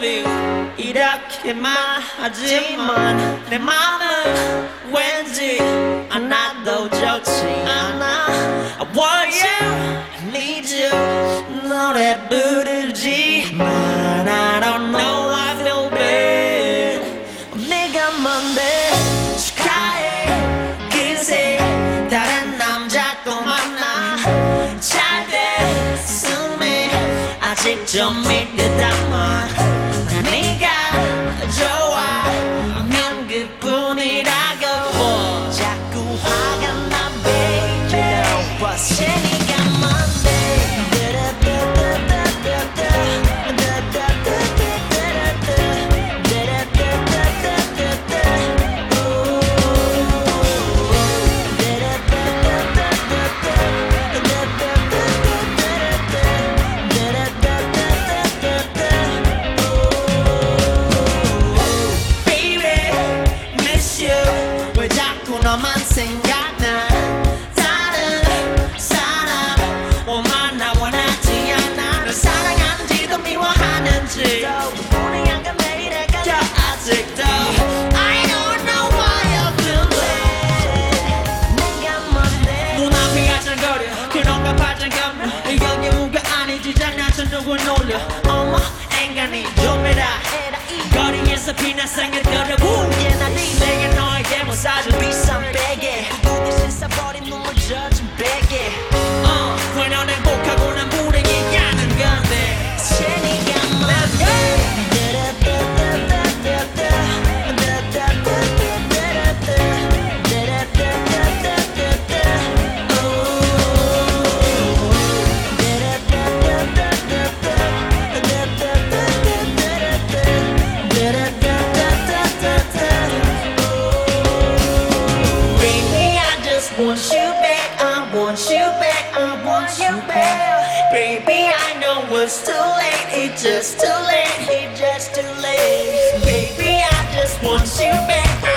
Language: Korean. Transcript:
you 이렇게 말하지만 내 맘은 왠지 하나도 좋지 않아. I want you, I need you 노래 부르지만 I don't know I feel bad. 네가 뭔데 축하해 그새 다른 남자 또 만나 잘 됐음에 아직 좀 믿으다만 네가 좋아하면 그뿐이라고 자꾸 화가 나 baby What's 네가 뭔데 왜 자꾸 너만 생각나 다른 사람 만나 원하지 않아 널 사랑하는지도 미워하는지 보내 약간 매일 헷갈려 아직도 I don't know why I feel bad. 네가 뭔데 눈앞이 아장거려 그런가 발장감려 여기 뭔가 아니지 장난쳐 누굴 놀려 어머 앵간히 좀 해라 거리에서 피나상을 걸어보 내게 너에게 못 사줄 비싼 베개 눈이 씻어버린 눈물 젖은 베개 왜 넌 행복하고 난 불행해야하는 건데 네가 뭔데 want you back, I want you back, I want you back. Baby, I know it's too late, it's just too late, it's just too late. Baby, I just want you back.